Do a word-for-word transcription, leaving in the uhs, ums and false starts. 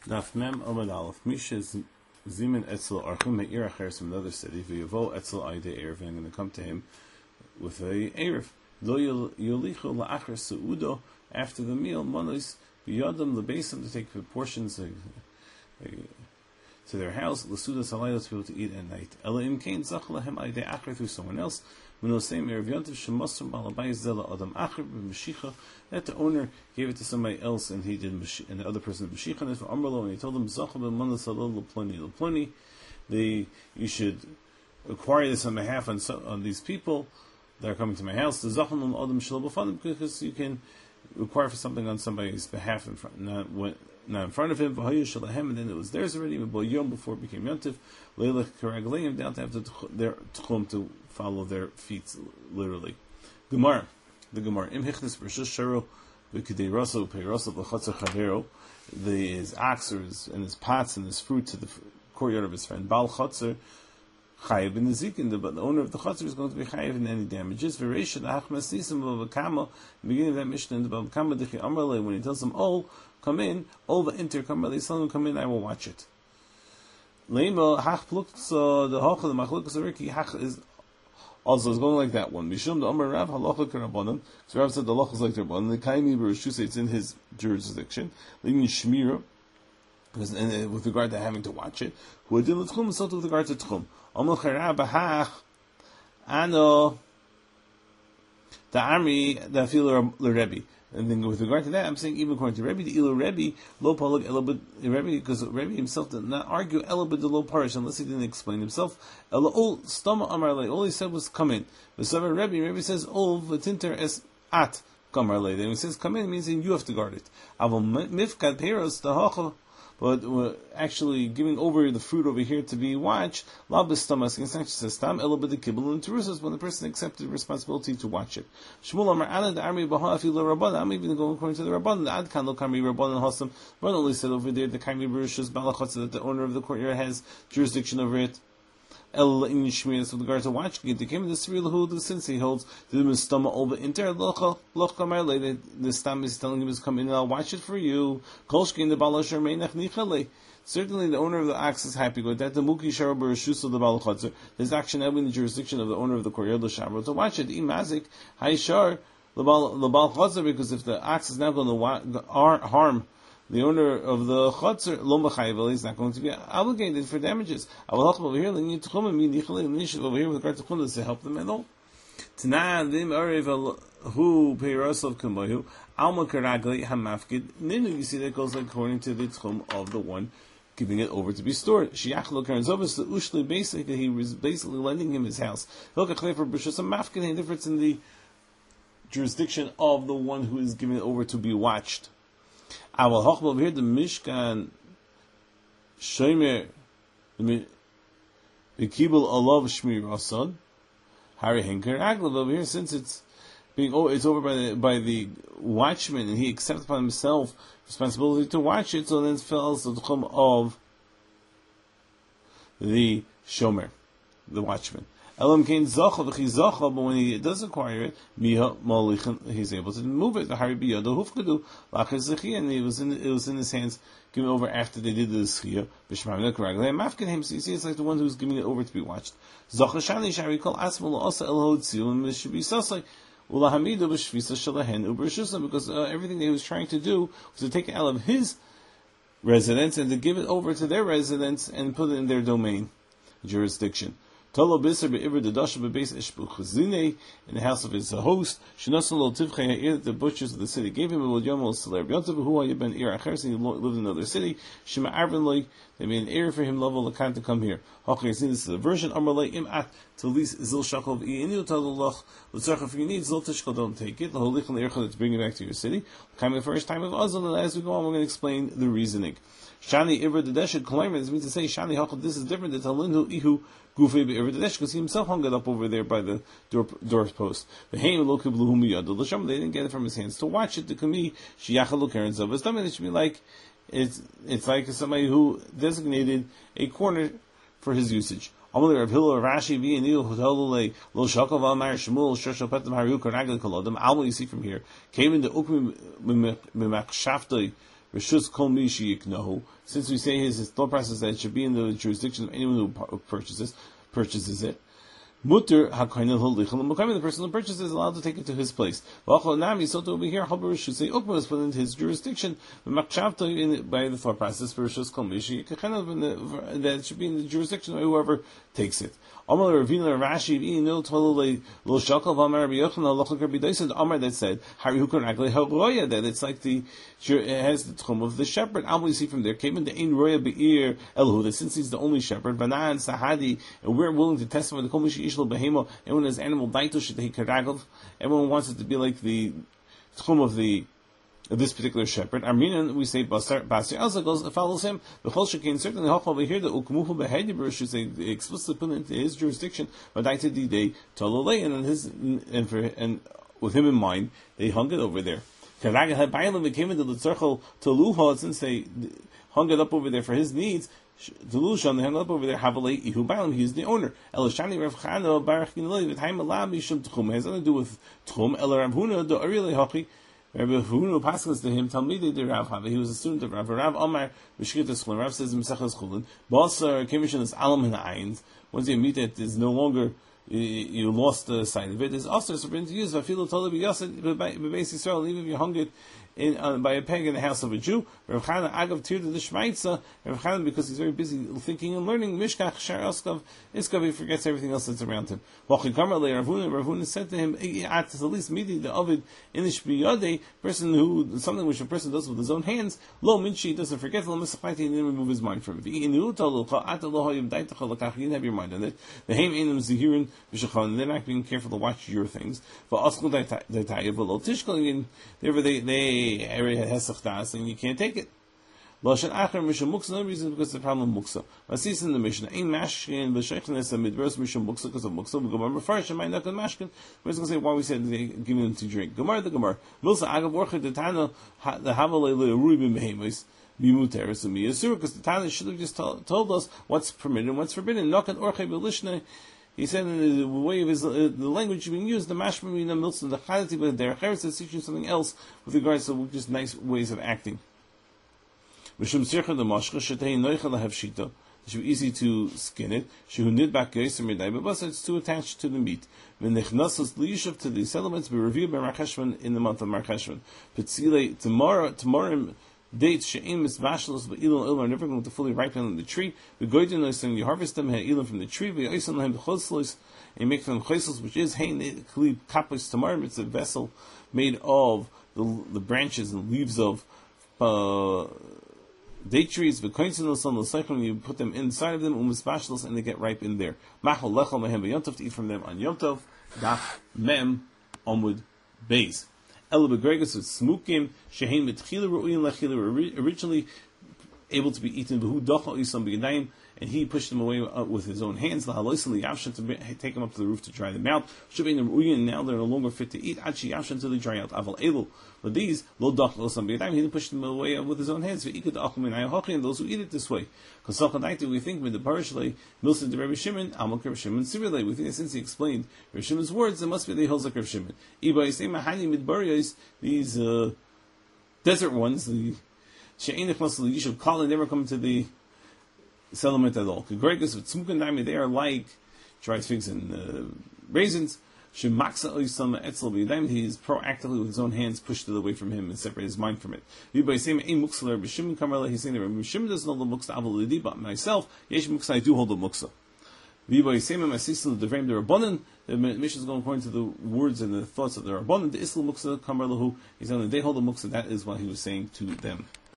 Naf Mem Omad Aleph Misha Zimin Etzel Archim Me'ir Acheres from another city. V'yavo Etzel Aide Erev, and going to come to him with a Erev. Lo Yolichu La'acher Seudo, after the meal, Monos B'yadam Lebesim, to take portions uh, uh, to their house, L'suda Salayos, to be able to eat at night. Ela Im Kain Zach Lahem Aide Acher, through someone else. Minosem Erev Yontiv Shemosam Balabayis Zela Adam Acher B'Mashicha, that the owner gave it to somebody else and he did and the other person did Mashicha, and for Amrlo, and he told them Zachal B'Manas Alol L'Ploni L'Ploni, they you should acquire this on behalf on, on these people that are coming to my house. The Zachal Adam Shalom B'Fanim, because you can require for something on somebody's behalf in front, not when, not in front of him. And then it was theirs already. Yom before it became Yontif, Leilach Karagleim, down to have to, their tchum to follow their feet literally. Gemara, the Gemara. Im hichnis b'rishus sharo v'kidei raso peiroso v'chotzer chavero. The his ox or his, and his pots and his fruit to the courtyard of his friend. Bal chotzer chayiv in the zikin. But the owner of the chotzer is going to be chayiv in any damages. V'reisha l'achmas nisim v'v'kama. The beginning of that mission in the v'kama d'chi amrle, when he tells them, "Oh, come in, oh v'inter come in," tell them, "Come in, I will watch it." Leima hach plukso the hocha the machlukas ariki hach is also is going like that one. Mishum the Amar Rav halacha karabanan. So Rav said the halacha is like the rabbanan. The kaimi b'rishus, it's in his jurisdiction. Leimi shmira, because and, uh, with regard to having to watch it. Who did l'tchum, so with regard to tchum. Amar chara b'hach ano the army the fil l'Rebbe. And then with regard to that, I'm saying even according to Rebbe, the Ilu Rebbe, lo palag elabed Rebbe, because Rebbe himself did not argue elabed the lo parish unless he didn't explain himself. Ela ol stama amar le, all he said was come in. The Savar Rebbe, Rebbe says ol v'tinter es at kamar le. Then he says come in, it means you have to guard it. Aval mifkad peiros the hacha, but uh, actually giving over the fruit over here to be watched, la b'stamas, it's not just a stam, elabed the kibbul and terusas, when the person accepted responsibility to watch it. Shmuel amar ana the army baha afilu rabban. I'm even going according to the rabban. The ad kan lo kami rabban and hasam. Rabban only said over there the kami berishus balachotza, that the owner of the courtyard has jurisdiction over it. El in Yishmias with regard to watching it, they came in the Sri Lahu, since he holds the Mistama over inter Locha Locha Marle, the Stam is telling him to come in and I'll watch it for you. Kolshkin the Balashar Meinach Nichale. Certainly the owner of the ox is happy with that. The Muki Sharabar Shus of the Balachotzer, there's action in the jurisdiction of the owner of the Koryad Shabbat to watch it. Imazik, Haishar, the Balachotzer, because if the ox is now going to harm the owner of the chotzer, lo mechayiv, is not going to be obligated for damages. I will help over here. Over here with regard to chum, to help them at all. Tanan dim arev hu peirosov kamohu alma karagli hamafkid. Ninu, you see that goes according to the tchum of the one giving it over to be stored. Shiach lo karen zovus the ushli, basically he was basically lending him his house. Hilka for b'shus a mafkid. Any difference in the jurisdiction of the one who is giving it over to be watched. I will hoch over here the Mishkan Shomer the Kibul Alav Shmir Rason Harry Henker Aglav over here, since it's being oh, it's over by the by the watchman and he accepts upon himself responsibility to watch it, so then it falls to the chum of the Shomer, the watchman. Elam Kain Zacha v'chi Zacha, but when he does acquire it, Miha Malichan, he's able to move it. The Hari Biyado Hufkadu Lachar Zechi, and it was in it was in his hands, given over after they did the Zechia. B'Shmamina Karaglei Mafkin him. So you see, it's like the one who's giving it over to be watched. Zacha Shani Shari Kol Asmal Asa El Hotzil and Mishabi Sasai Ulahamidu B'Shvisa Shalahen Ubershusam, because uh, everything that he was trying to do was to take it out of his residence and to give it over to their residence and put it in their domain jurisdiction. Tolo Bisser be'ivr the dasha be'beis ishbu chazine, in the house of his host. Shinasan lo tivchei ha'ir, that the butchers of the city gave him. It yom al seler b'yontav hu ha'yeben ir acheres, and he lived in another city. Shema arvin loy, they made an ear for him level lakan to come here. Hachar yasin, this is the version. Amar loy im at talis zil shakol v'iyinu tadolach l'tzarcha, if you need zil tishkol, don't take it. L'holich l'ircha, to bring it back to your city. Come the first time of Azal, and as we go on, we're going to explain the reasoning. Shani Ivr the Deshek Kalaymer, this means to say Shani Hachal, this is different than Talinhu Ihu Gufi Ivr the Deshek, because he himself hung it up over there by the door, doorpost. The Haim Lokib Luhum Yadu Lasham, they didn't get it from his hands. To watch it, to Kami, Shiachal Karen Zavas, I mean, it should be like, it's, it's like somebody who designated a corner for his usage. Amalei Rav Hillel Rashi V and Nil Hotelule Lo Shakov Amar Shmuel Shoshal Petam Haru Karagel Kolodam. Alma, you see from here, came into Ukmi Mimachshaftoi Rishus Kol Mi Sheyiknahu. Since we say his, his thought process that it should be in the jurisdiction of anyone who purchases purchases it. Mutter hakainel holichem l'mukayim. The person who purchases is allowed to take it to his place. V'achol nami soto over here haber should say ukma is put into his jurisdiction. V'machshavta by the thought process for rishus kol mishi yikachenav that it should be in the jurisdiction of whoever takes it. Amar Ravina Rashi v'ino tolei lo shakal v'amar Rabbi Yochanan lachol Rabbi Dosan Amar that said Hari Hukon Agli Haroya that it's like the it has the tchum of the shepherd. Al we see from there came in the ein roya be'ir elhu that since he's the only shepherd, Banan Sahadi, and we're willing to testify the kol mishi ishlo behemo. Everyone has animal daito should take karagov. Everyone wants it to be like the tchum of the of this particular shepherd. Arminan, we say Basar Basar Elsa goes follows him. The whole shekin certainly hoch over here the ukmuhu behediber should say explicitly put into his jurisdiction. But I did the day tololei and his and for and with him in mind they hung it over there. Karaga had bailam they came into the circle to luha since they hung it up over there for his needs. The Lushan, they hung up over there, Havalei Ihu Bailam, he is the owner. Elishani Rav Chana, Baruch Kinelei, with Haim Alam, Yishum Tchum, has nothing to do with Tchum, El Rav Huna, the Arile Hochi, Rav Huna passes to him, Talmidei de Rav Hava, he was a student of Rav, Rav Omar, Rishkit Eschulin, Rav says, Mesechas Chulin, Basar, Kemishan is Alam in the Eins, once you meet it, is no longer, you lost the sight of it, it's also forbidden to use, Vafilo Tolabi Yasid, Bebeis Yisrael, even if you hung it, In, uh, by a peg in the house of a Jew. Rav Chana Agav Tir to the Shmaitza. Rav Chana, because he's very busy thinking and learning, Mishkach Shar Oskav Iskav, he forgets everything else that's around him. Wachikam Le Ravuna, Ravuna said to him, at the least midi the Ovid in the Shbiyade, person who something which a person does with his own hands, Lo Minchi doesn't forget, Lo Misachaiti, he didn't remove his mind from it. You didn't have your mind on it. The Haim Einam Zahirin Vishachan, they're not being careful to watch your things. Therefore they they area hesach das, and you can't take it. Lashon acher mishum muksa. No reason because the problem of muksa. Masis in the Mishnah. Ein mashkin b'sheichnes midbers mishum muksa because of muksa. Gemara mefarish might not mashkin. We're going to say why we said they giving them to drink. Gemara the Gemara. Milsa agav worcha the Tana the havalei le'urui b'mehemis bimuteres and miyasur because the Tana should have just told, told us what's permitted and what's forbidden. Nokan orchei b'lishne. He said in the way of his, uh, the language being used, the mashma the milsa, the chadati, but their cheres is teaching something else with regards to just nice ways of acting. Mishum sircha the mashcha shetei noicha lahevshita. It should be easy to skin it. Shehu nidbak geiser midai, but it's too attached to the meat. When nechnasos liyishav to the settlements, be reviewed by Marcheshvan in the month of Marcheshvan. Petzile tomorrow tomorrow. Dates she'im misvashlos but ilan ilan are never going to fully ripen on the tree. We go to know you harvest them ilan from the tree. We oisen them choslos and make them choslos, which is hein kli kapos tomorrow. It's a vessel made of the the branches and leaves of uh, date trees. The coincidence on the cycle you put them inside of them umisvashlos and they get ripe in there. Machol lechol mehem b'yomtov to eat from them on yomtov. Daf mem omud beis. Elabegregus with smukim shehem mitchila ru'in lechila were originally able to be eaten. Behu dochal isam b'yadayim, and he pushed them away uh, with his own hands. Lahaloisan liyavshan to take them up to the roof to dry them out. Shabbein ru'in, now they're no longer fit to eat. Achi yavshan until they dry out. Aval elu, but these lo dochal isam b'yadayim, he didn't push them away with his own hands. Ve'ikud achum min ayahochi, and those who eat it this way. Because we think with the parashle milsa de Rabbi Shimon, Amal Rabbi Shimon Sibirle. We think that since he explained Rabbi Shimon's words, it must be the hills like Rabbi Shimon. Iba yisei mahani midbariyos, these uh, desert ones, the she'enich masal yishuv kal, they never come to the settlement at all. Kegregus with tzmukan they are like dried figs and uh, raisins. Shemaksa oisam etzel b'yadayim, he is proactively with his own hands pushed it away from him and separate his mind from it. V'bay same ein muksa Rabbi Shimon kamarla, he's saying that Rabbi Shimon doesn't hold the muksa aval lidi, but myself yesh muksa, I do hold the muksa. V'bay same masisin the devreim the rabbanon, the mission is going according to the words and the thoughts of the rabbanon. The islam muksa kamarlahu, he's saying that they hold the muksa. That is what he was saying to them.